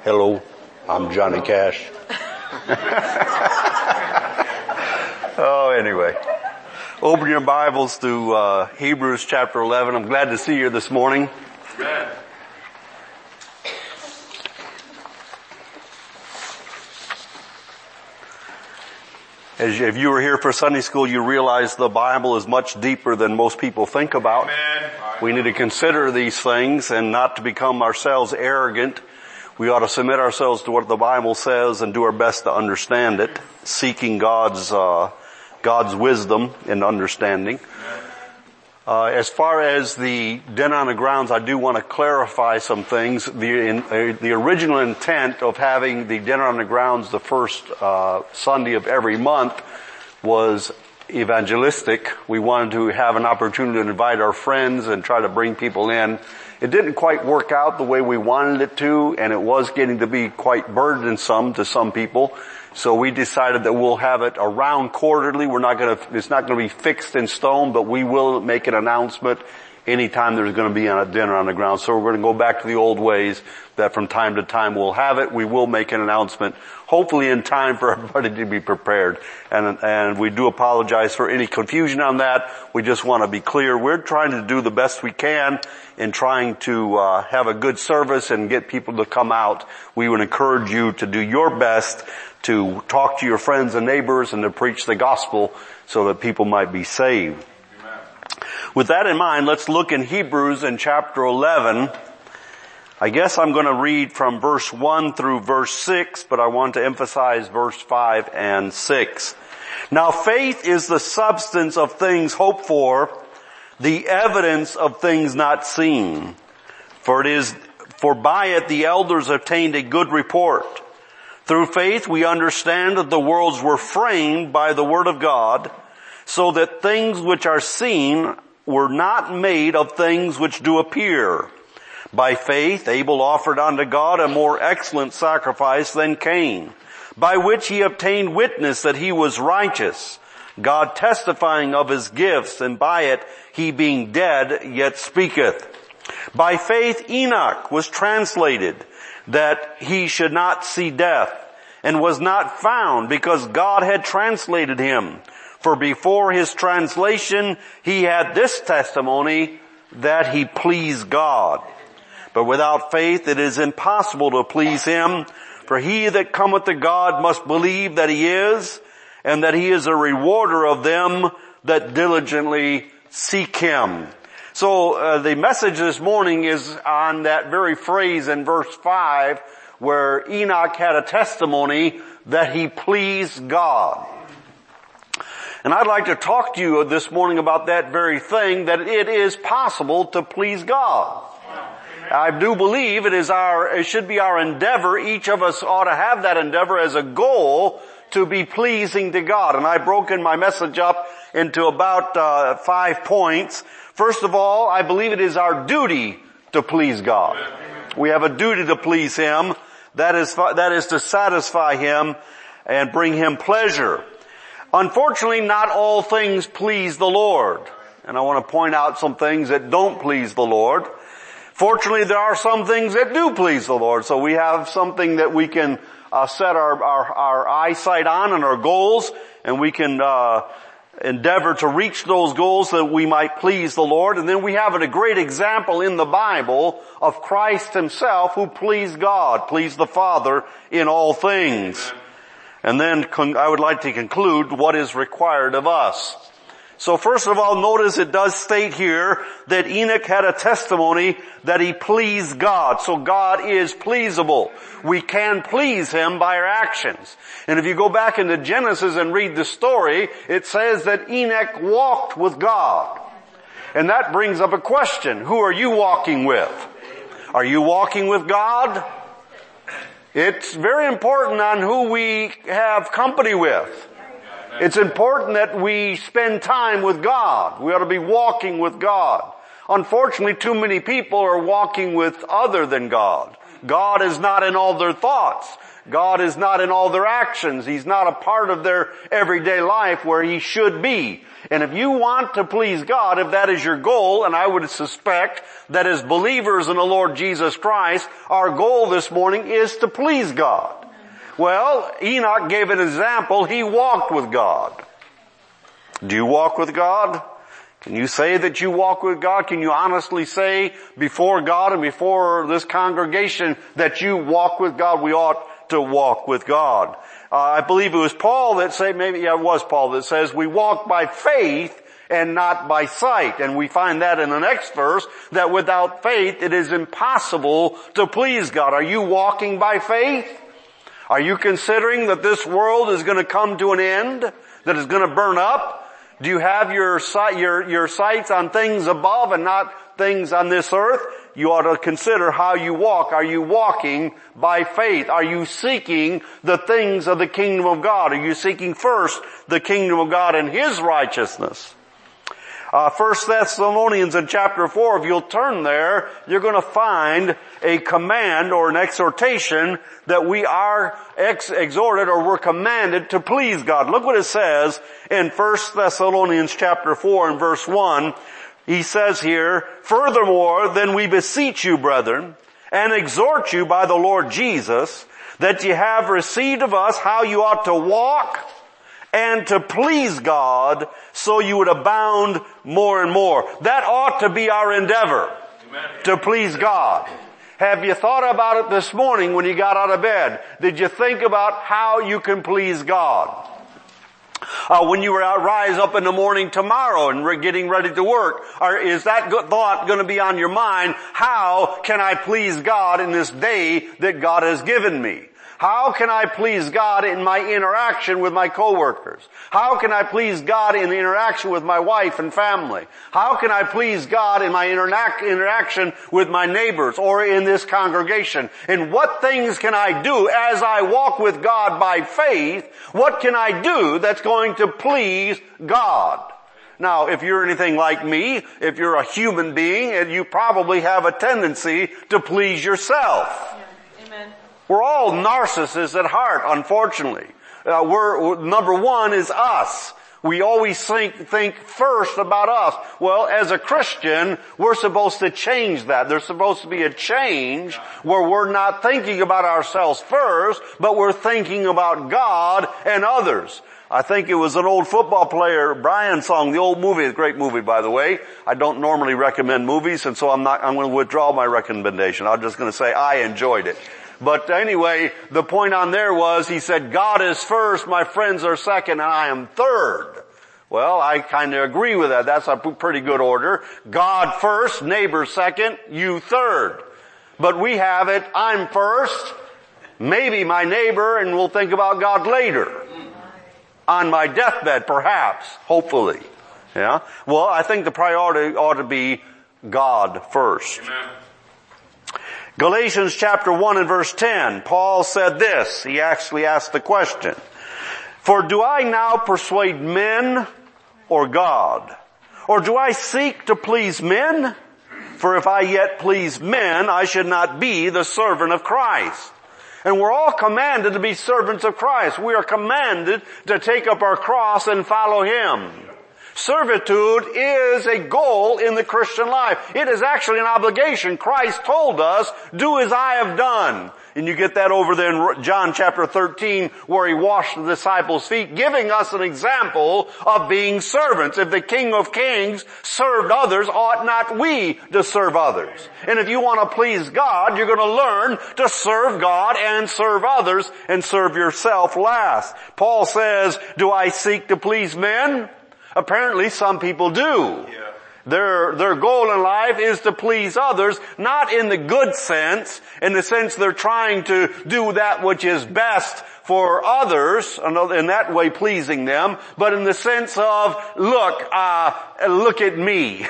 Hello, I'm Johnny Cash. Oh, anyway. Open your Bibles to Hebrews chapter 11. I'm glad to see you this morning. Amen. If you were here for Sunday school, you realize the Bible is much deeper than most people think about. Amen. We need to consider these things and not to become ourselves arrogant. We ought to submit ourselves to what the Bible says and do our best to understand it, seeking God's wisdom and understanding. As far as the Den on the Grounds, I do want to clarify some things. The original intent of having the Den on the Grounds the first Sunday of every month was evangelistic. We wanted to have an opportunity to invite our friends and try to bring people in. It didn't quite work out the way we wanted it to, and it was getting to be quite burdensome to some people. So we decided that we'll have it around quarterly. It's not gonna be fixed in stone, but we will make an announcement anytime there's gonna be a dinner on the ground. So we're gonna go back to the old ways that from time to time we'll have it. We will make an announcement, hopefully in time for everybody to be prepared. And we do apologize for any confusion on that. We just want to be clear. We're trying to do the best we can in trying to have a good service and get people to come out. We would encourage you to do your best to talk to your friends and neighbors and to preach the gospel so that people might be saved. Amen. With that in mind, let's look in Hebrews in chapter 11. I guess I'm going to read from verse 1 through verse 6, but I want to emphasize verse 5 and 6. Now faith is the substance of things hoped for, the evidence of things not seen. For by it the elders obtained a good report. Through faith we understand that the worlds were framed by the word of God, so that things which are seen were not made of things which do appear. By faith Abel offered unto God a more excellent sacrifice than Cain, by which he obtained witness that he was righteous, God testifying of his gifts, and by it he being dead yet speaketh. By faith Enoch was translated, that he should not see death, and was not found, because God had translated him. For before his translation he had this testimony, that he pleased God. But without faith it is impossible to please him. For he that cometh to God must believe that he is, and that he is a rewarder of them that diligently seek him. So the message this morning is on that very phrase in verse 5, where Enoch had a testimony that he pleased God. And I'd like to talk to you this morning about that very thing, that it is possible to please God. I do believe it should be our endeavor. Each of us ought to have that endeavor as a goal to be pleasing to God. And I've broken my message up into about 5 points. First of all, I believe it is our duty to please God. We have a duty to please him. That is to satisfy him and bring him pleasure. Unfortunately, not all things please the Lord. And I want to point out some things that don't please the Lord. Fortunately, there are some things that do please the Lord. So we have something that we can set our eyesight on and our goals, and we can endeavor to reach those goals so that we might please the Lord. And then we have a great example in the Bible of Christ himself who pleased God, pleased the Father in all things. And then I would like to conclude what is required of us. So first of all, notice it does state here that Enoch had a testimony that he pleased God. So God is pleasable. We can please him by our actions. And if you go back into Genesis and read the story, it says that Enoch walked with God. And that brings up a question. Who are you walking with? Are you walking with God? It's very important on who we have company with. It's important that we spend time with God. We ought to be walking with God. Unfortunately, too many people are walking with other than God. God is not in all their thoughts. God is not in all their actions. He's not a part of their everyday life where He should be. And if you want to please God, if that is your goal, and I would suspect that as believers in the Lord Jesus Christ, our goal this morning is to please God. Well, Enoch gave an example. He walked with God. Do you walk with God? Can you say that you walk with God? Can you honestly say before God and before this congregation that you walk with God? We ought to walk with God. I believe it was Paul that said, it was Paul that says, we walk by faith and not by sight. And we find that in the next verse, that without faith it is impossible to please God. Are you walking by faith? Are you considering that this world is going to come to an end? That it's going to burn up? Do you have your sights on things above and not things on this earth? You ought to consider how you walk. Are you walking by faith? Are you seeking the things of the kingdom of God? Are you seeking first the kingdom of God and His righteousness? 1 Thessalonians in chapter 4, if you'll turn there, you're going to find a command or an exhortation that we are exhorted or we're commanded to please God. Look what it says in 1 Thessalonians chapter 4 and verse 1. He says here, furthermore, then we beseech you, brethren, and exhort you by the Lord Jesus, that ye have received of us how you ought to walk and to please God, so you would abound more and more. That ought to be our endeavor, to please God. Have you thought about it this morning when you got out of bed? Did you think about how you can please God? When you rise up in the morning tomorrow and we're getting ready to work, is that thought going to be on your mind? How can I please God in this day that God has given me? How can I please God in my interaction with my coworkers? How can I please God in the interaction with my wife and family? How can I please God in my interaction with my neighbors or in this congregation? And what things can I do as I walk with God by faith? What can I do that's going to please God? Now, if you're anything like me, if you're a human being, you probably have a tendency to please yourself. Yeah. Amen. We're all narcissists at heart, unfortunately. Number one is us. We always think first about us. Well, as a Christian, we're supposed to change that. There's supposed to be a change where we're not thinking about ourselves first, but we're thinking about God and others. I think it was an old football player, Brian song, the old movie, a great movie by the way. I don't normally recommend movies, and so I'm going to withdraw my recommendation. I'm just going to say I enjoyed it. But anyway, the point on there was, he said, God is first, my friends are second, and I am third. Well, I kind of agree with that. That's a pretty good order. God first, neighbor second, you third. But we have it, I'm first, maybe my neighbor, and we'll think about God later. On my deathbed, perhaps, hopefully. Yeah? Well, I think the priority ought to be God first. Amen. Galatians chapter 1 and verse 10, Paul said this. He actually asked the question, for do I now persuade men or God? Or do I seek to please men? For if I yet please men, I should not be the servant of Christ. And we're all commanded to be servants of Christ. We are commanded to take up our cross and follow Him. Servitude is a goal in the Christian life. It is actually an obligation. Christ told us, do as I have done. And you get that over there in John chapter 13 where He washed the disciples' feet, giving us an example of being servants. If the King of Kings served others, ought not we to serve others? And if you want to please God, you're going to learn to serve God and serve others and serve yourself last. Paul says, do I seek to please men? Apparently some people do. Yeah. Their goal in life is to please others, not in the good sense, in the sense they're trying to do that which is best for others, in that way pleasing them, but in the sense of, look at me.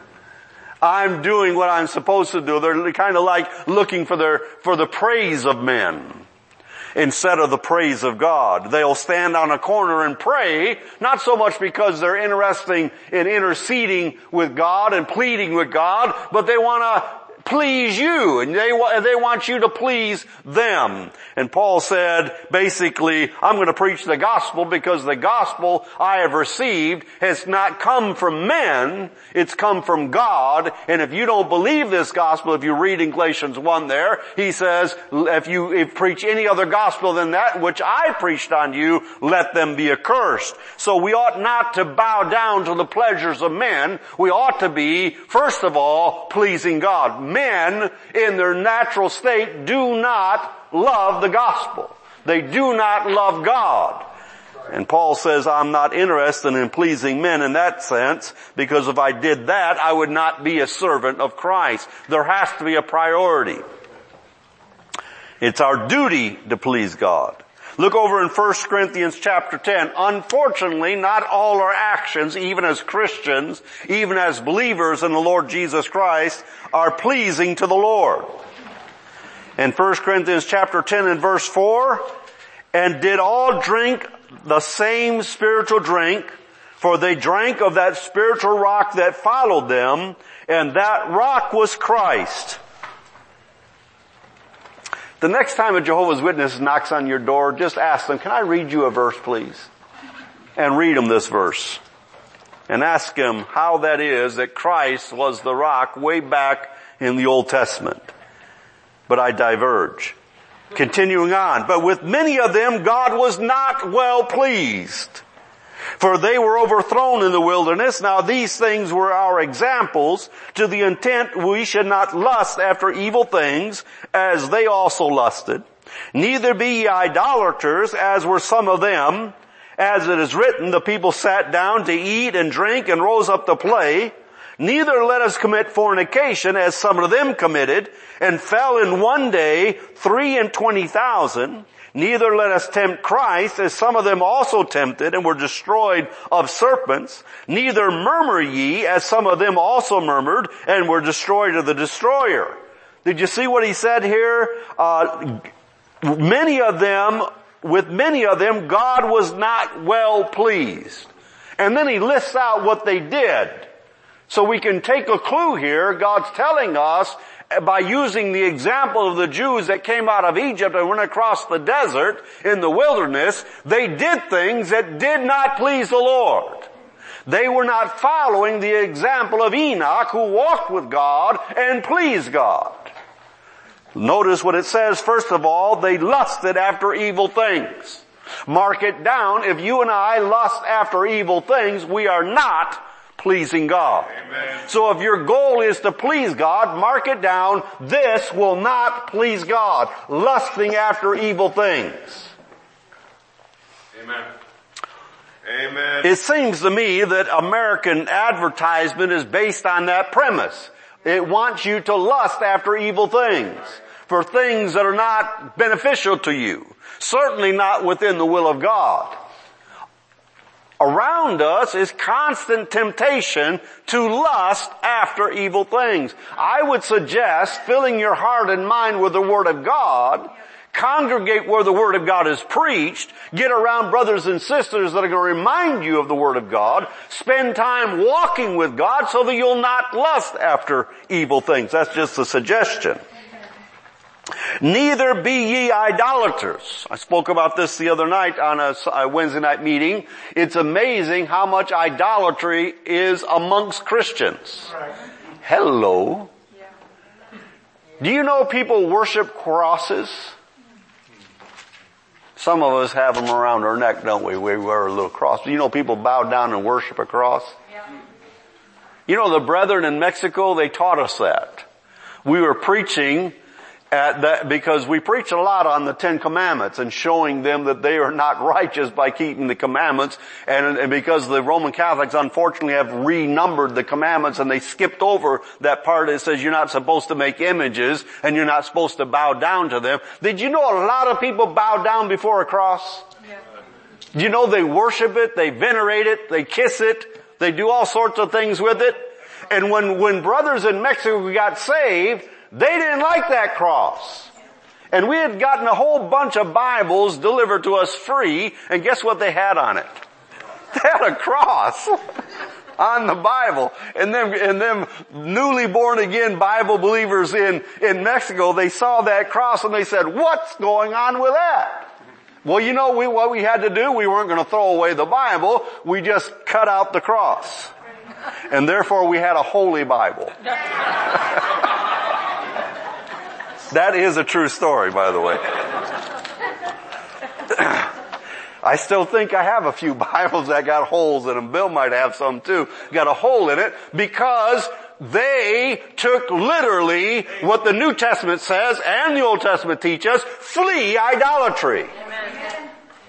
I'm doing what I'm supposed to do. They're kind of like looking for the praise of men instead of the praise of God. They'll stand on a corner and pray, not so much because they're interested in interceding with God and pleading with God, but they want to please you, and they want you to please them. And Paul said, basically, I'm going to preach the gospel because the gospel I have received has not come from men, it's come from God. And if you don't believe this gospel, if you read in Galatians 1 there, he says, if you preach any other gospel than that which I preached on you, let them be accursed. So we ought not to bow down to the pleasures of men. We ought to be, first of all, pleasing God. Men in their natural state do not love the gospel. They do not love God. And Paul says, I'm not interested in pleasing men in that sense, because if I did that, I would not be a servant of Christ. There has to be a priority. It's our duty to please God. Look over in 1 Corinthians chapter 10. Unfortunately, not all our actions, even as Christians, even as believers in the Lord Jesus Christ, are pleasing to the Lord. In 1 Corinthians chapter 10 and verse 4, and did all drink the same spiritual drink, for they drank of that spiritual rock that followed them, and that rock was Christ. The next time a Jehovah's Witness knocks on your door, just ask them, can I read you a verse, please? And read them this verse. And ask them how that is that Christ was the rock way back in the Old Testament. But I diverge. Continuing on. But with many of them God was not well pleased, for they were overthrown in the wilderness. Now these things were our examples, to the intent we should not lust after evil things, as they also lusted. Neither be ye idolaters, as were some of them. As it is written, the people sat down to eat and drink and rose up to play. Neither let us commit fornication, as some of them committed, and fell in one day 23,000. Neither let us tempt Christ, as some of them also tempted, and were destroyed of serpents. Neither murmur ye, as some of them also murmured, and were destroyed of the destroyer. Did you see what he said here? With many of them, God was not well pleased. And then he lists out what they did. So we can take a clue here. God's telling us, by using the example of the Jews that came out of Egypt and went across the desert in the wilderness, they did things that did not please the Lord. They were not following the example of Enoch, who walked with God and pleased God. Notice what it says. First of all, they lusted after evil things. Mark it down. If you and I lust after evil things, we are not pleasing God. Amen. So if your goal is to please God, mark it down. This will not please God. Lusting after evil things. Amen. Amen. It seems to me that American advertisement is based on that premise. It wants you to lust after evil things, for things that are not beneficial to you. Certainly not within the will of God. Around us is constant temptation to lust after evil things. I would suggest filling your heart and mind with the Word of God, congregate where the Word of God is preached, get around brothers and sisters that are going to remind you of the Word of God, spend time walking with God so that you'll not lust after evil things. That's just a suggestion. Neither be ye idolaters. I spoke about this the other night on a Wednesday night meeting. It's amazing how much idolatry is amongst Christians. Right. Hello. Yeah. Do you know people worship crosses? Some of us have them around our neck, don't we? We wear a little cross. Do you know people bow down and worship a cross? Yeah. You know, the brethren in Mexico, they taught us that. We were preaching because we preach a lot on the Ten Commandments and showing them that they are not righteous by keeping the commandments, and because the Roman Catholics unfortunately have renumbered the commandments and they skipped over that part that says you're not supposed to make images and you're not supposed to bow down to them. Did you know a lot of people bow down before a cross? Yeah. Do you know they worship it, they venerate it, they kiss it, they do all sorts of things with it? And when brothers in Mexico got saved, they didn't like that cross. And we had gotten a whole bunch of Bibles delivered to us free, and guess what they had on it? They had a cross. on the Bible. And them newly born again Bible believers in Mexico, they saw that cross and they said, what's going on with that? Well, you know what we had to do? We weren't going to throw away the Bible. We just cut out the cross. And therefore we had a holy Bible. That is a true story, by the way. I still think I have a few Bibles that got holes in them. Bill might have some too. Got a hole in it because they took literally what the New Testament says and the Old Testament teach us, flee idolatry. Amen.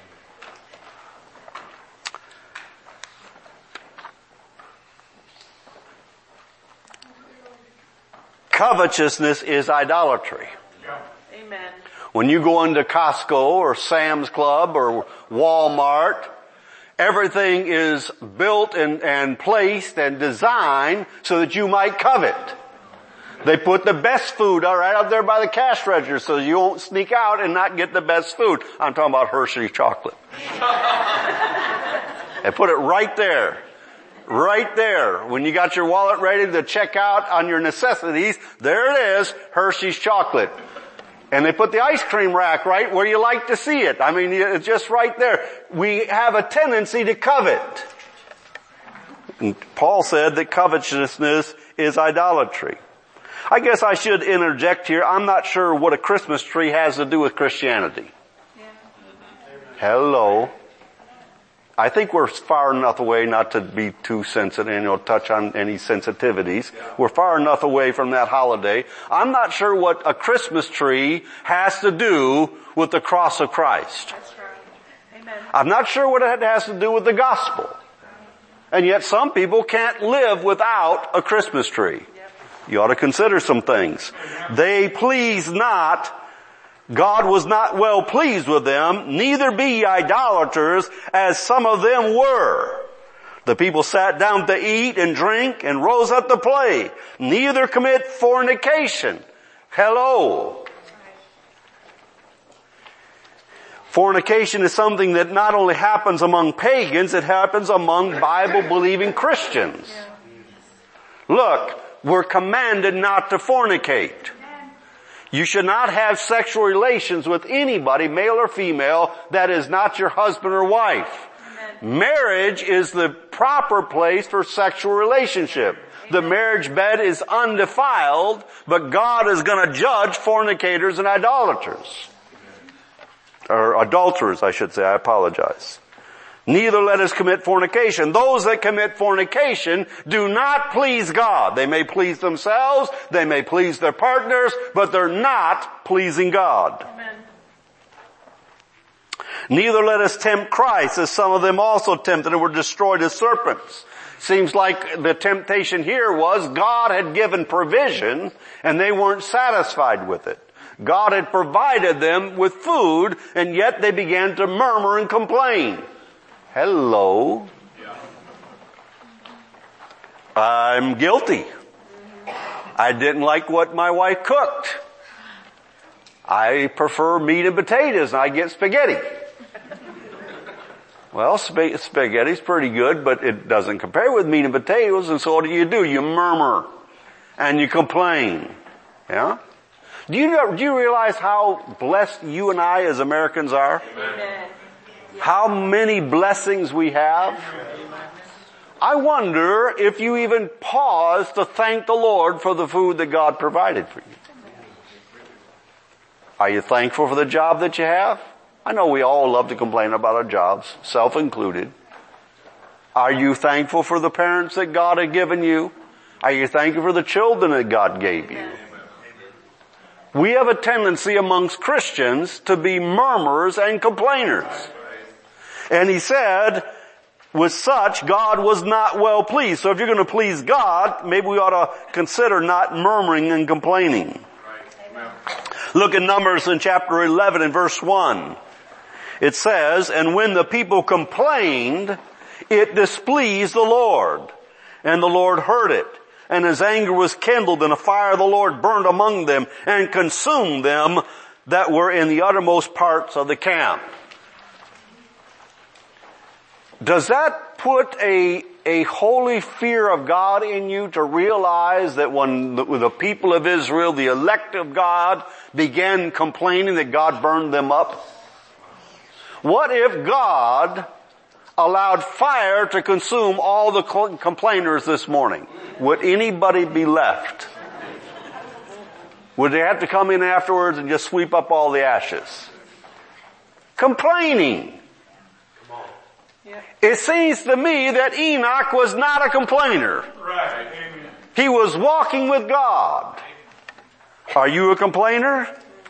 Covetousness is idolatry. Amen. When you go into Costco or Sam's Club or Walmart, everything is built and placed and designed so that you might covet. They put the best food right up there by the cash register so you won't sneak out and not get the best food. I'm talking about Hershey's chocolate. They put it right there. Right there. When you got your wallet ready to check out on your necessities, there it is, Hershey's chocolate. And they put the ice cream rack right where you like to see it. I mean, it's just right there. We have a tendency to covet. And Paul said that covetousness is idolatry. I guess I should interject here. I'm not sure what a Christmas tree has to do with Christianity. Yeah. Hello. I think we're far enough away not to be too sensitive, touch on any sensitivities. We're far enough away from that holiday. I'm not sure what a Christmas tree has to do with the cross of Christ. That's right. Amen. I'm not sure what it has to do with the gospel. And yet some people can't live without a Christmas tree. You ought to consider some things. They please not. God was not well pleased with them, neither be ye idolaters, as some of them were. The people sat down to eat and drink and rose up to play. Neither commit fornication. Hello. Fornication is something that not only happens among pagans, it happens among Bible-believing Christians. Look, we're commanded not to fornicate. You should not have sexual relations with anybody, male or female, that is not your husband or wife. Amen. Marriage is the proper place for sexual relationship. Amen. The marriage bed is undefiled, but God is going to judge fornicators and idolaters. Or adulterers, I should say. I apologize. Neither let us commit fornication. Those that commit fornication do not please God. They may please themselves, they may please their partners, but they're not pleasing God. Amen. Neither let us tempt Christ, as some of them also tempted and were destroyed as serpents. Seems like the temptation here was God had given provision and they weren't satisfied with it. God had provided them with food and yet they began to murmur and complain. Hello. I'm guilty. I didn't like what my wife cooked. I prefer meat and potatoes and I get spaghetti. Well, spaghetti's pretty good, but it doesn't compare with meat and potatoes, and so what do? You murmur and you complain. Yeah? Do you realize how blessed you and I as Americans are? Amen. How many blessings we have. I wonder if you even pause to thank the Lord for the food that God provided for you. Are you thankful for the job that you have? I know we all love to complain about our jobs, self included. Are you thankful for the parents that God had given you? Are you thankful for the children that God gave you? We have a tendency amongst Christians to be murmurers and complainers. And he said, with such, God was not well pleased. So if you're going to please God, maybe we ought to consider not murmuring and complaining. Look at Numbers in chapter 11 and verse 1. It says, and when the people complained, it displeased the Lord. And the Lord heard it. And his anger was kindled, and a fire of the Lord burned among them and consumed them that were in the uttermost parts of the camp. Does that put a holy fear of God in you to realize that when the people of Israel, the elect of God, began complaining that God burned them up? What if God allowed fire to consume all the complainers this morning? Would anybody be left? Would they have to come in afterwards and just sweep up all the ashes? Complaining. It seems to me that Enoch was not a complainer. Right. Amen. He was walking with God. Are you a complainer?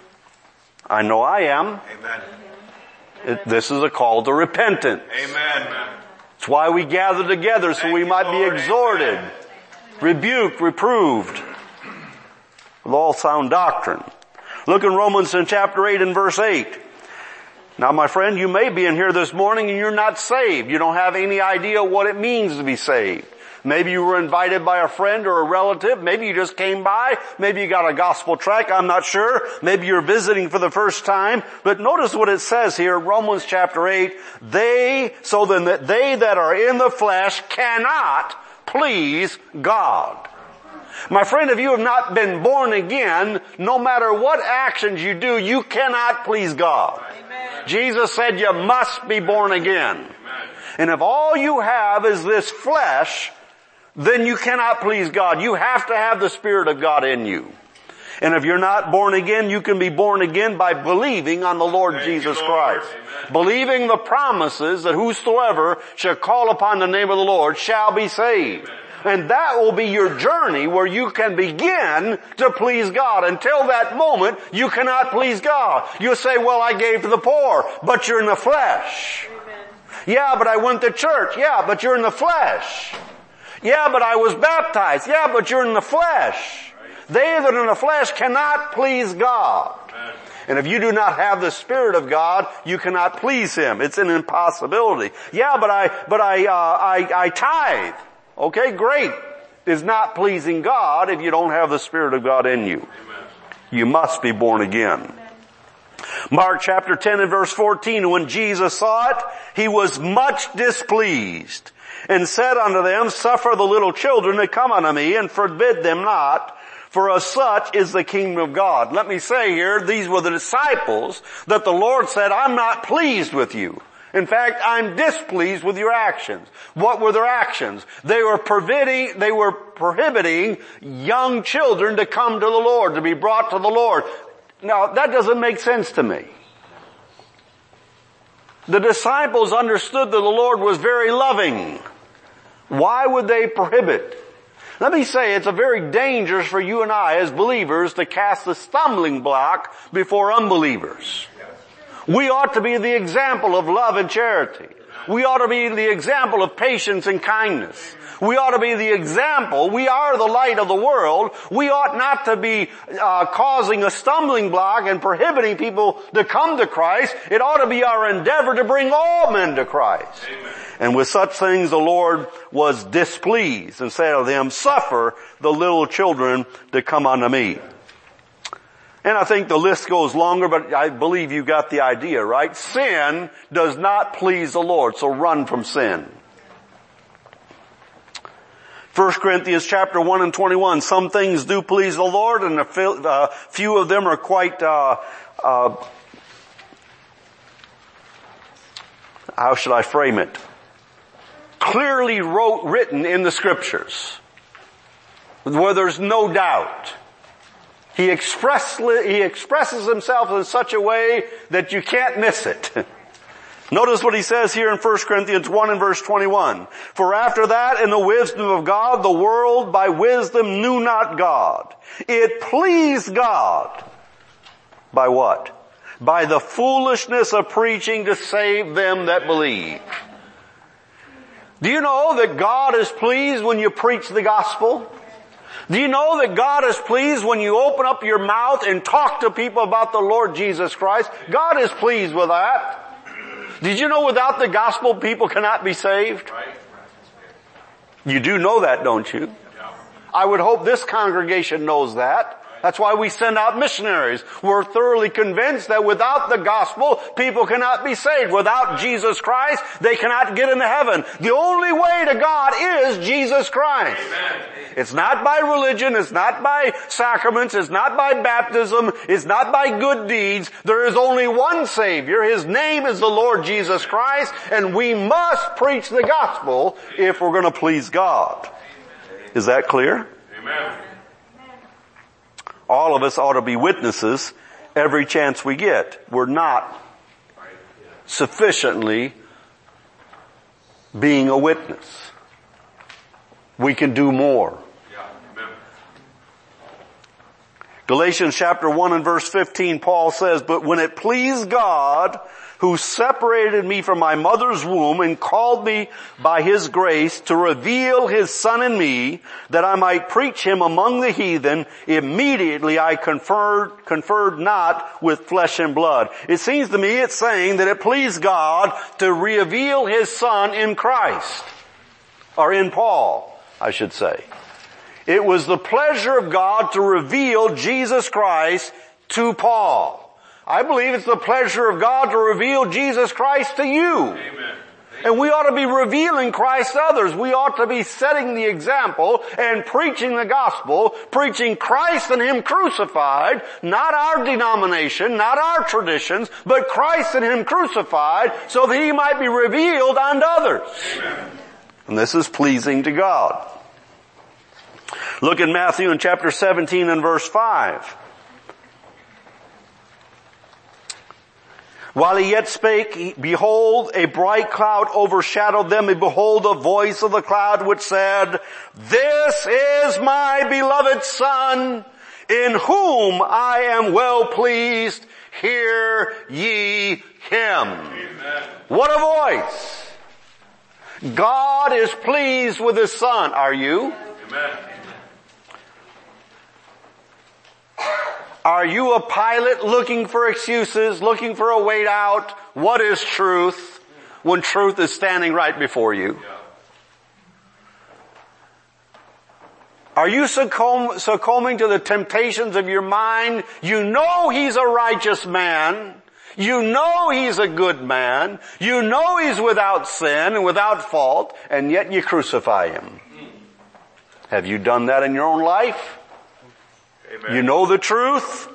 I know I am. Amen. This is a call to repentance. Amen. It's why we gather together, so we might be exhorted, rebuked, reproved with all sound doctrine. Look in Romans in chapter 8 and verse 8. Now my friend, you may be in here this morning and you're not saved. You don't have any idea what it means to be saved. Maybe you were invited by a friend or a relative. Maybe you just came by. Maybe you got a gospel tract. I'm not sure. Maybe you're visiting for the first time. But notice what it says here, Romans chapter 8. They that are in the flesh cannot please God. My friend, if you have not been born again, no matter what actions you do, you cannot please God. Amen. Jesus said you must be born again. Amen. And if all you have is this flesh, then you cannot please God. You have to have the Spirit of God in you. And if you're not born again, you can be born again by believing on the Lord Jesus Christ. Amen. Believing the promises that whosoever shall call upon the name of the Lord shall be saved. Amen. And that will be your journey where you can begin to please God. Until that moment, you cannot please God. You'll say, well, I gave to the poor, but you're in the flesh. Amen. Yeah, but I went to church. Yeah, but you're in the flesh. Yeah, but I was baptized. Yeah, but you're in the flesh. They that are in the flesh cannot please God. And if you do not have the Spirit of God, you cannot please Him. It's an impossibility. Yeah, but I tithe. Okay, great. Is not pleasing God if you don't have the Spirit of God in you. Amen. You must be born again. Amen. Mark chapter 10 and verse 14, when Jesus saw it, He was much displeased and said unto them, suffer the little children to come unto me and forbid them not, for of such is the kingdom of God. Let me say here, these were the disciples that the Lord said, I'm not pleased with you. In fact, I'm displeased with your actions. What were their actions? They were prohibiting young children to come to the Lord, to be brought to the Lord. Now, that doesn't make sense to me. The disciples understood that the Lord was very loving. Why would they prohibit? Let me say, it's very dangerous for you and I as believers to cast a stumbling block before unbelievers. We ought to be the example of love and charity. We ought to be the example of patience and kindness. We ought to be the example. We are the light of the world. We ought not to be causing a stumbling block and prohibiting people to come to Christ. It ought to be our endeavor to bring all men to Christ. Amen. And with such things the Lord was displeased and said to them, suffer the little children to come unto me. And I think the list goes longer, but I believe you got the idea, right? Sin does not please the Lord, so run from sin. 1 Corinthians chapter 1 and 21, some things do please the Lord, and a few of them are quite, how should I frame it? Clearly written in the Scriptures, where there's no doubt. He expresses himself in such a way that you can't miss it. Notice what he says here in 1 Corinthians 1 and verse 21. For after that, in the wisdom of God, the world by wisdom knew not God. It pleased God. By what? By the foolishness of preaching to save them that believe. Do you know that God is pleased when you preach the gospel? Do you know that God is pleased when you open up your mouth and talk to people about the Lord Jesus Christ? God is pleased with that. Did you know without the gospel people cannot be saved? You do know that, don't you? I would hope this congregation knows that. That's why we send out missionaries. We're thoroughly convinced that without the gospel, people cannot be saved. Without Jesus Christ, they cannot get into heaven. The only way to God is Jesus Christ. Amen. It's not by religion, it's not by sacraments, it's not by baptism, it's not by good deeds. There is only one Savior. His name is the Lord Jesus Christ, and we must preach the gospel if we're going to please God. Is that clear? Amen. All of us ought to be witnesses every chance we get. We're not sufficiently being a witness. We can do more. Yeah. Amen. Galatians chapter 1 and verse 15, Paul says, "But when it pleased God, who separated me from my mother's womb and called me by His grace to reveal His Son in me, that I might preach Him among the heathen, immediately I conferred not with flesh and blood." It seems to me it's saying that it pleased God to reveal His Son in Christ. Or in Paul, I should say. It was the pleasure of God to reveal Jesus Christ to Paul. I believe it's the pleasure of God to reveal Jesus Christ to you. Amen. And we ought to be revealing Christ to others. We ought to be setting the example and preaching the gospel, preaching Christ and Him crucified, not our denomination, not our traditions, but Christ and Him crucified so that He might be revealed unto others. Amen. And this is pleasing to God. Look in Matthew in chapter 17 and verse 5. While He yet spake, behold, a bright cloud overshadowed them, and behold, a voice of the cloud which said, "This is my beloved Son, in whom I am well pleased. Hear ye Him." Amen. What a voice! God is pleased with His Son. Are you? Amen. Are you a pilot looking for excuses, looking for a way out? What is truth when truth is standing right before you? Yeah. Are you succumbing to the temptations of your mind? You know He's a righteous man. You know He's a good man. You know He's without sin and without fault, and yet you crucify Him. Have you done that in your own life? Amen. You know the truth,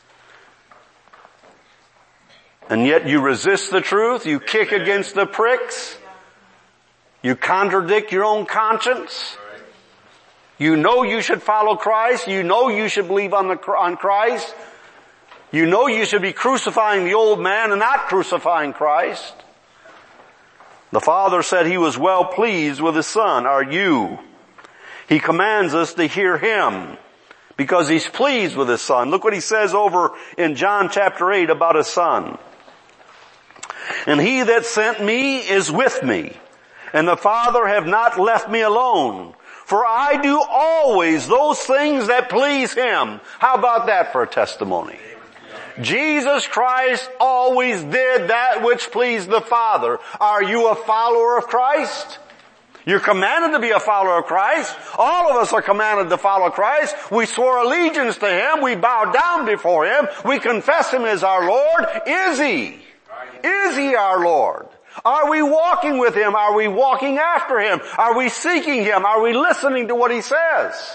and yet you resist the truth. You kick against the pricks. You contradict your own conscience. Right. You know you should follow Christ. You know you should believe on Christ. You know you should be crucifying the old man and not crucifying Christ. The Father said He was well pleased with His Son. Are you? He commands us to hear Him, because He's pleased with His Son. Look what He says over in John chapter 8 about His Son. "And He that sent me is with me, and the Father have not left me alone. For I do always those things that please Him." How about that for a testimony? Jesus Christ always did that which pleased the Father. Are you a follower of Christ? You're commanded to be a follower of Christ. All of us are commanded to follow Christ. We swore allegiance to Him. We bow down before Him. We confess Him as our Lord. Is He? Is He our Lord? Are we walking with Him? Are we walking after Him? Are we seeking Him? Are we listening to what He says?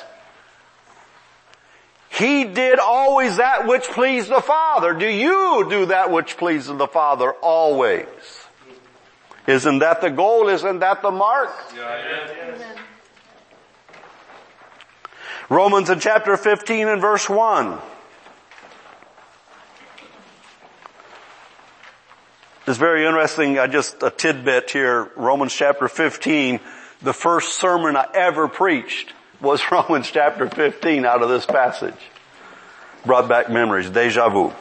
He did always that which pleased the Father. Do you do that which pleases the Father always? Isn't that the goal? Isn't that the mark? Yeah. Romans in chapter 15 and verse 1. It's very interesting, just a tidbit here. Romans chapter 15, the first sermon I ever preached was Romans chapter 15 out of this passage. Brought back memories, deja vu.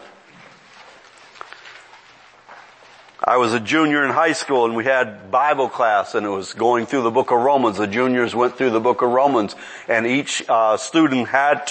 I was a junior in high school and we had Bible class and it was going through the book of Romans. The juniors went through the book of Romans and each male student had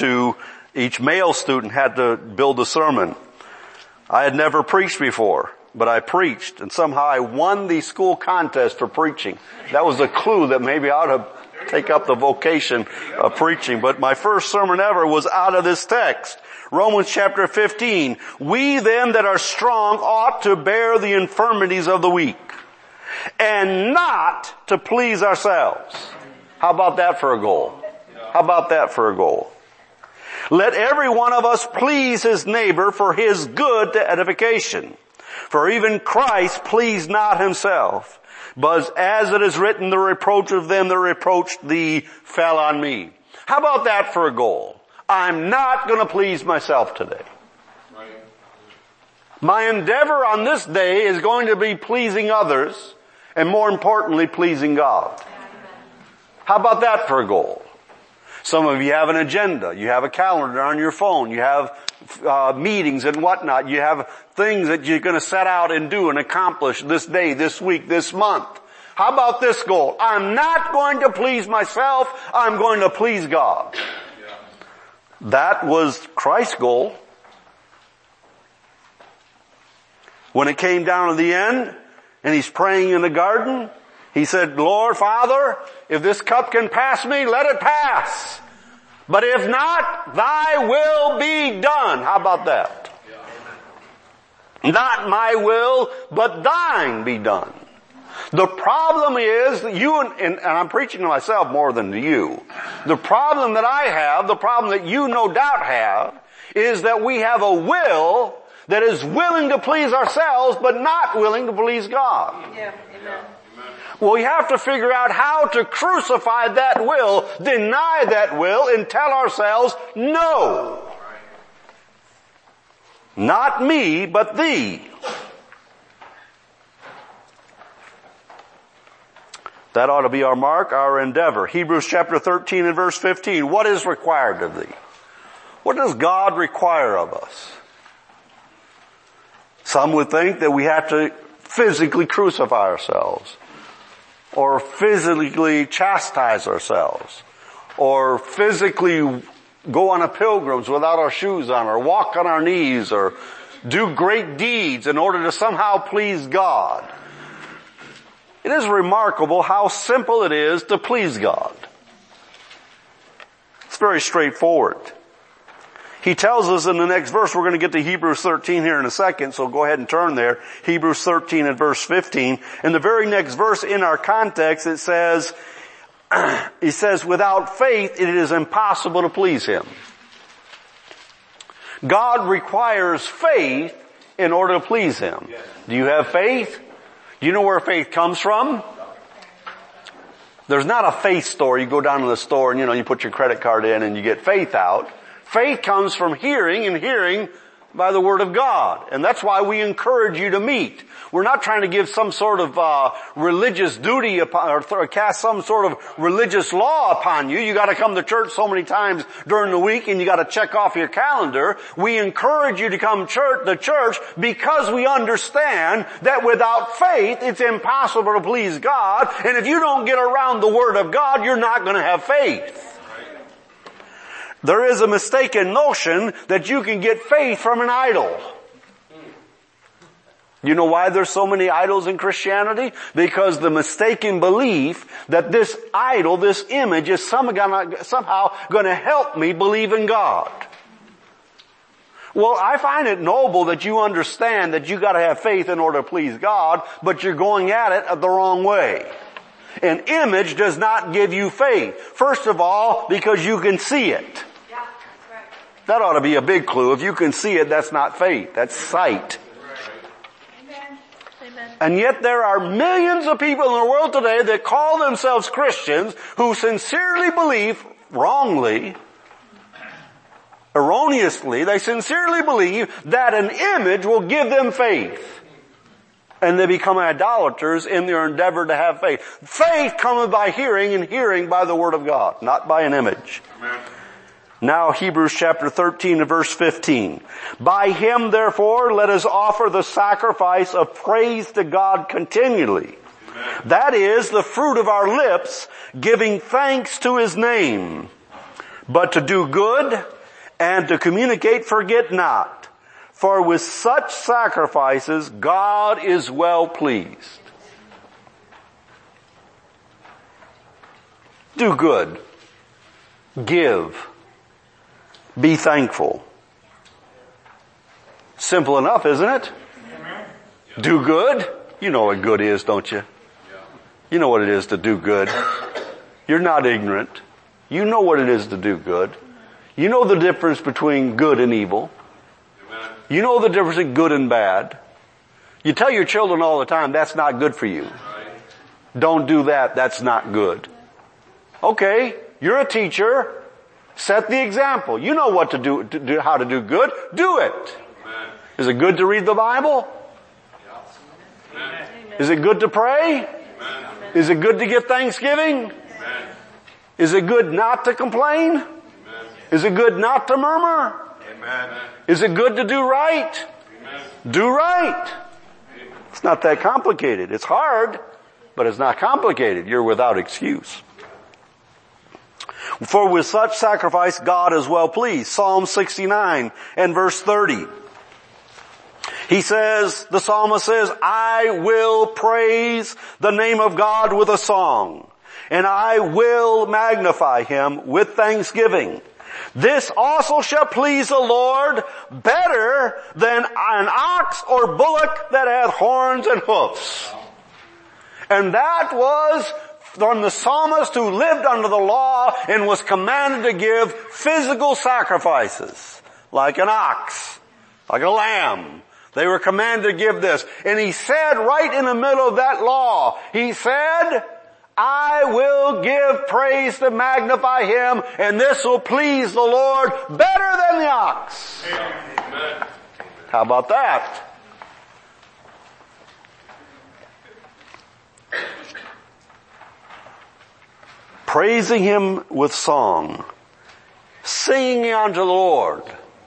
to build a sermon. I had never preached before, but I preached and somehow I won the school contest for preaching. That was a clue that maybe I ought to take up the vocation of preaching. But my first sermon ever was out of this text. Romans chapter 15. We then that are strong ought to bear the infirmities of the weak, and not to please ourselves. How about that for a goal? How about that for a goal? Let every one of us please his neighbor for his good to edification. For even Christ pleased not himself, but as it is written, the reproach of them that reproached thee fell on me. How about that for a goal? I'm not going to please myself today. My endeavor on this day is going to be pleasing others, and more importantly, pleasing God. How about that for a goal? Some of you have an agenda. You have a calendar on your phone. You have meetings and whatnot. You have things that you're going to set out and do and accomplish this day, this week, this month. How about this goal? I'm not going to please myself. I'm going to please God. That was Christ's goal. When it came down to the end and he's praying in the garden, he said, Lord, Father, if this cup can pass me, let it pass. But if not, thy will be done. How about that? Not my will, but thine be done. The problem is that you, and I'm preaching to myself more than to you. The problem that I have, the problem that you no doubt have, is that we have a will that is willing to please ourselves, but not willing to please God. Yeah, amen. Well, we have to figure out how to crucify that will, deny that will, and tell ourselves, no. Not me, but thee. That ought to be our mark, our endeavor. Hebrews chapter 13 and verse 15. What is required of thee? What does God require of us? Some would think that we have to physically crucify ourselves, or physically chastise ourselves, or physically go on a pilgrimage without our shoes on, or walk on our knees, or do great deeds in order to somehow please God. It is remarkable how simple it is to please God. It's very straightforward. He tells us in the next verse, we're going to get to Hebrews 13 here in a second, so go ahead and turn there. Hebrews 13 and verse 15. In the very next verse in our context, it says, without faith it is impossible to please Him. God requires faith in order to please Him. Do you have faith? Do you know where faith comes from? There's not a faith store. You go down to the store and you put your credit card in and you get faith out. Faith comes from hearing, and hearing by the Word of God. And that's why we encourage you to meet. We're not trying to give some sort of religious duty upon, or cast some sort of religious law upon you. You got to come to church so many times during the week and you got to check off your calendar. We encourage you to come to church because we understand that without faith it's impossible to please God. And if you don't get around the Word of God, you're not going to have faith. There is a mistaken notion that you can get faith from an idol. You know why there's so many idols in Christianity? Because the mistaken belief that this idol, this image, is somehow going to help me believe in God. Well, I find it noble that you understand that you got to have faith in order to please God, but you're going at it the wrong way. An image does not give you faith. First of all, because you can see it. That ought to be a big clue. If you can see it, that's not faith. That's sight. Amen. Amen. And yet there are millions of people in the world today that call themselves Christians who sincerely believe, wrongly, erroneously, they sincerely believe that an image will give them faith. And they become idolaters in their endeavor to have faith. Faith cometh by hearing, and hearing by the Word of God, not by an image. Amen. Now Hebrews chapter 13 and verse 15. By Him therefore let us offer the sacrifice of praise to God continually. Amen. That is the fruit of our lips, giving thanks to His name. But to do good and to communicate forget not. For with such sacrifices God is well pleased. Do good. Give. Be thankful. Simple enough, isn't it? Do good. You know what good is, don't you? You know what it is to do good. You're not ignorant. You know what it is to do good. You know the difference between good and evil. You know the difference between good and bad. You tell your children all the time, that's not good for you. Don't do that, that's not good. Okay, you're a teacher. Set the example. You know what to do, how to do good. Do it. Is it good to read the Bible? Is it good to pray? Is it good to give thanksgiving? Is it good not to complain? Is it good not to murmur? Is it good to do right? Do right. It's not that complicated. It's hard, but it's not complicated. You're without excuse. For with such sacrifice God is well pleased. Psalm 69 and verse 30. He says, the psalmist says, I will praise the name of God with a song, and I will magnify him with thanksgiving. This also shall please the Lord better than an ox or bullock that hath horns and hoofs. And that was from the psalmist who lived under the law and was commanded to give physical sacrifices, like an ox, like a lamb. They were commanded to give this. And he said right in the middle of that law, he said, I will give praise to magnify him, and this will please the Lord better than the ox. Amen. How about that? Praising him with song, singing unto the Lord,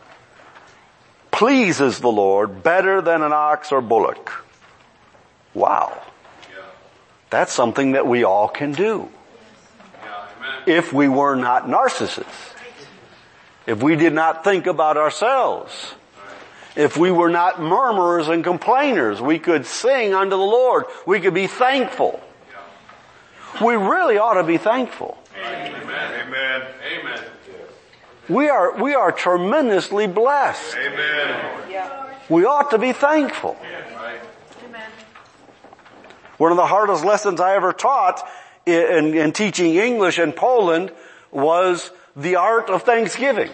pleases the Lord better than an ox or bullock. Wow. That's something that we all can do. If we were not narcissists. If we did not think about ourselves. If we were not murmurers and complainers, we could sing unto the Lord. We could be thankful. We really ought to be thankful. Amen. Amen. Amen. We are tremendously blessed. Amen. We ought to be thankful. Amen. One of the hardest lessons I ever taught in teaching English in Poland was the art of thanksgiving.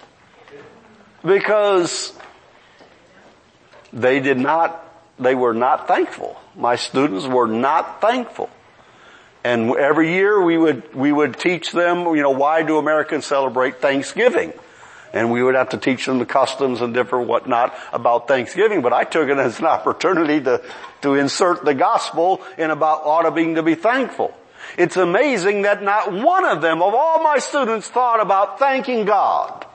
Because they were not thankful. My students were not thankful. And every year we would teach them, why do Americans celebrate Thanksgiving? And we would have to teach them the customs and different whatnot about Thanksgiving. But I took it as an opportunity to insert the gospel in about ought to be thankful. It's amazing that not one of them, of all my students, thought about thanking God.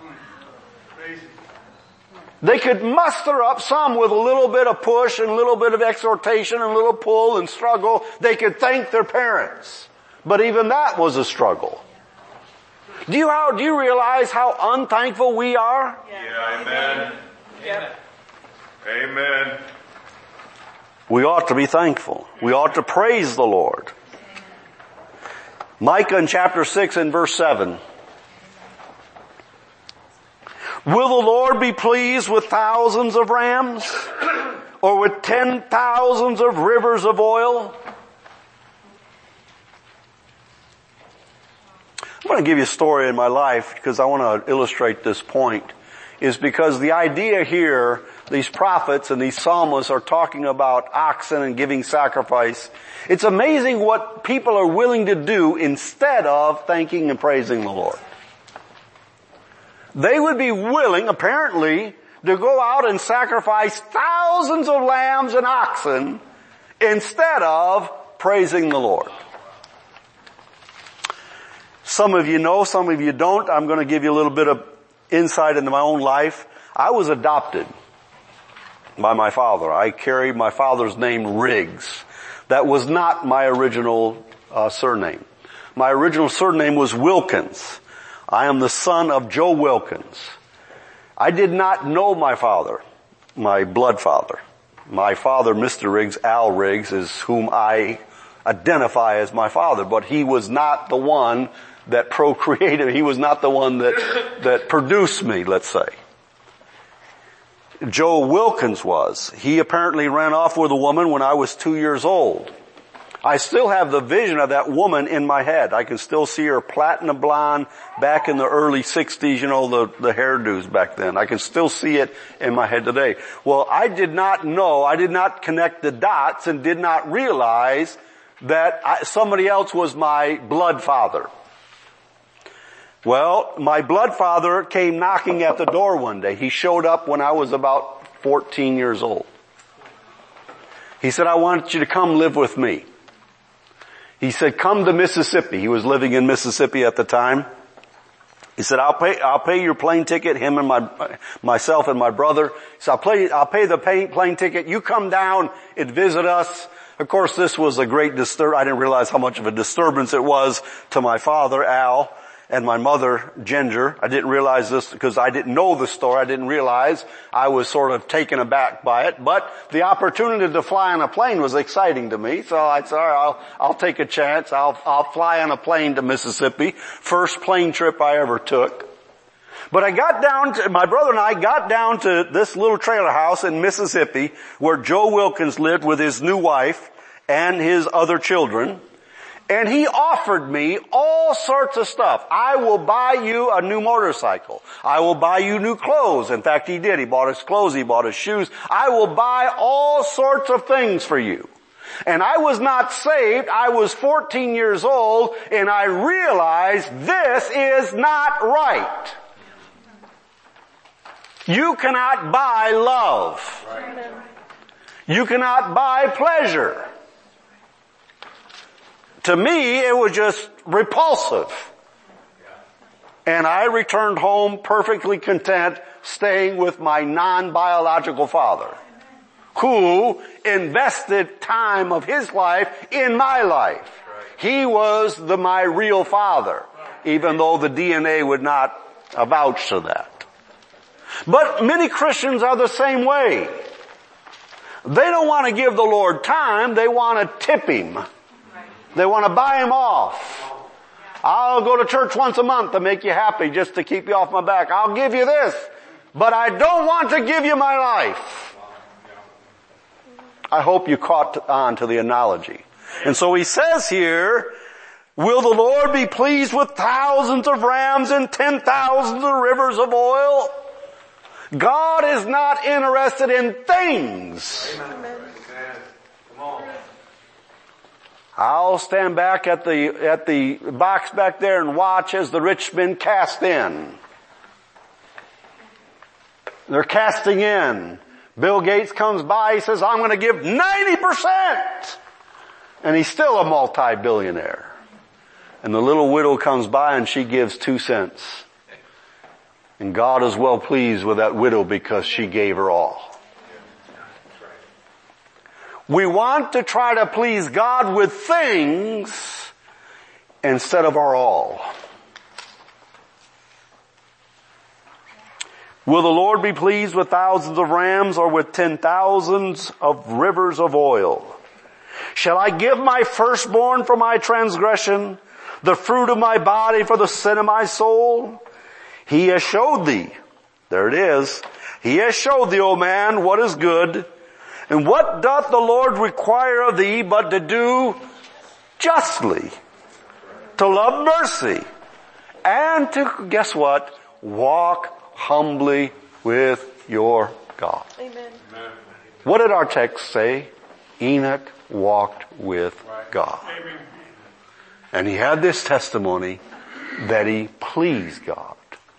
They could muster up some with a little bit of push and a little bit of exhortation and a little pull and struggle. They could thank their parents. But even that was a struggle. Do you realize how unthankful we are? Yeah, amen. Yep. Amen. We ought to be thankful. We ought to praise the Lord. Micah in chapter 6 and verse 7. Will the Lord be pleased with thousands of rams, or with 10,000s of rivers of oil? I'm going to give you a story in my life because I want to illustrate this point. Is because the idea here, these prophets and these psalmists are talking about oxen and giving sacrifice. It's amazing what people are willing to do instead of thanking and praising the Lord. They would be willing, apparently, to go out and sacrifice thousands of lambs and oxen instead of praising the Lord. Some of you know, some of you don't. I'm going to give you a little bit of insight into my own life. I was adopted by my father. I carried my father's name, Riggs. That was not my original surname. My original surname was Wilkins. I am the son of Joe Wilkins. I did not know my father, my blood father. My father, Mr. Riggs, Al Riggs, is whom I identify as my father, but he was not the one that procreated. He was not the one that produced me, let's say. Joe Wilkins was. He apparently ran off with a woman when I was 2 years old. I still have the vision of that woman in my head. I can still see her platinum blonde back in the early 60s, the hairdos back then. I can still see it in my head today. Well, I did not connect the dots and did not realize that somebody else was my blood father. Well, my blood father came knocking at the door one day. He showed up when I was about 14 years old. He said, I want you to come live with me. He said, come to Mississippi. He was living in Mississippi at the time. He said, I'll pay your plane ticket, him and myself and my brother. He said, I'll pay the plane ticket. You come down and visit us. Of course, this was a great I didn't realize how much of a disturbance it was to my father, Al, and my mother, Ginger. I didn't realize this because I didn't know the story. I didn't realize. I was sort of taken aback by it. But the opportunity to fly on a plane was exciting to me. So I said, all right, I'll take a chance. I'll fly on a plane to Mississippi. First plane trip I ever took. But my brother and I got down to this little trailer house in Mississippi where Joe Wilkins lived with his new wife and his other children. And he offered me all sorts of stuff. I will buy you a new motorcycle. I will buy you new clothes. In fact, he did. He bought his clothes. He bought his shoes. I will buy all sorts of things for you. And I was not saved. I was 14 years old, and I realized this is not right. You cannot buy love. You cannot buy pleasure. To me, it was just repulsive. And I returned home perfectly content, staying with my non-biological father, who invested time of his life in my life. He was my real father, even though the DNA would not vouch to that. But many Christians are the same way. They don't want to give the Lord time, they want to tip Him. They want to buy him off. I'll go to church once a month to make you happy, just to keep you off my back. I'll give you this, but I don't want to give you my life. I hope you caught on to the analogy. And so he says here, will the Lord be pleased with thousands of rams and 10,000 of rivers of oil? God is not interested in things. Amen. Come on. I'll stand back at the box back there and watch as the rich men cast in. They're casting in. Bill Gates comes by, he says, I'm going to give 90%. And he's still a multi-billionaire. And the little widow comes by and she gives 2 cents. And God is well pleased with that widow because she gave her all. We want to try to please God with things instead of our all. Will the Lord be pleased with thousands of rams or with 10,000s of rivers of oil? Shall I give my firstborn for my transgression, the fruit of my body for the sin of my soul? He has showed thee, there it is, he has showed thee, O man, what is good. And what doth the Lord require of thee but to do justly, to love mercy, and to, guess what, walk humbly with your God. Amen. What did our text say? Enoch walked with God. And he had this testimony that he pleased God.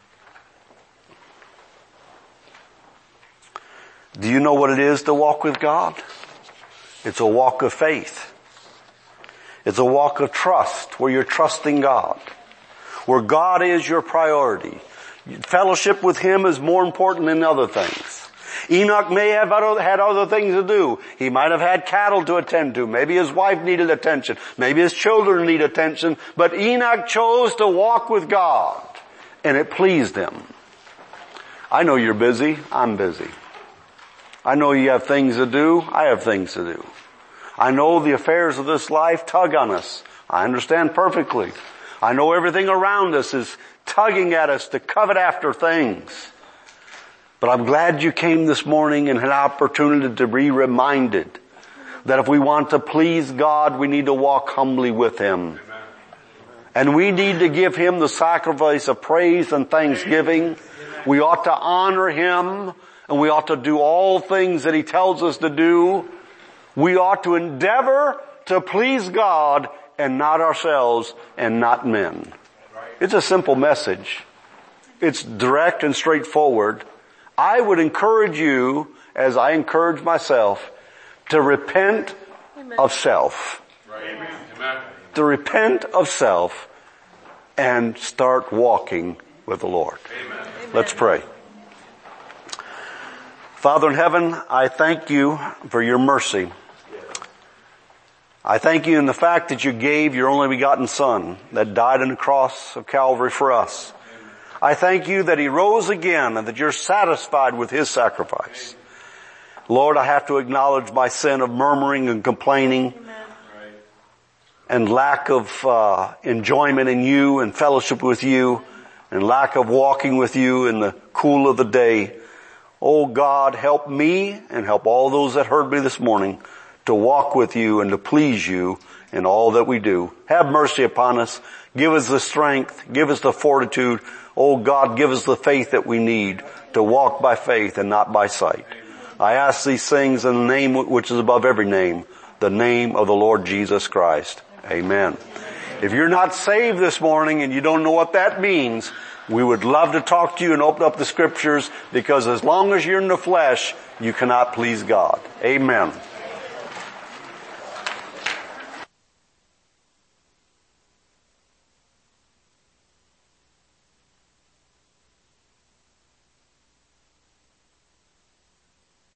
Do you know what it is to walk with God? It's a walk of faith. It's a walk of trust where you're trusting God, where God is your priority. Fellowship with Him is more important than other things. Enoch may have had other things to do. He might have had cattle to attend to. Maybe his wife needed attention. Maybe his children need attention. But Enoch chose to walk with God, and it pleased Him. I know you're busy. I'm busy. I know you have things to do. I have things to do. I know the affairs of this life tug on us. I understand perfectly. I know everything around us is tugging at us to covet after things. But I'm glad you came this morning and had an opportunity to be reminded that if we want to please God, we need to walk humbly with Him. And we need to give Him the sacrifice of praise and thanksgiving. We ought to honor Him, and we ought to do all things that He tells us to do. We ought to endeavor to please God and not ourselves and not men. It's a simple message. It's direct and straightforward. I would encourage you, as I encourage myself, to repent of self. Amen. To repent of self and start walking with the Lord. Amen. Let's pray. Father in heaven, I thank you for your mercy. I thank you in the fact that you gave your only begotten Son that died on the cross of Calvary for us. I thank you that He rose again and that you're satisfied with His sacrifice. Lord, I have to acknowledge my sin of murmuring and complaining and lack of enjoyment in you and fellowship with you and lack of walking with you in the cool of the day. Oh God, help me and help all those that heard me this morning to walk with you and to please you in all that we do. Have mercy upon us. Give us the strength. Give us the fortitude. Oh God, give us the faith that we need to walk by faith and not by sight. I ask these things in the name which is above every name, the name of the Lord Jesus Christ. Amen. If you're not saved this morning and you don't know what that means, we would love to talk to you and open up the scriptures, because as long as you're in the flesh, you cannot please God. Amen.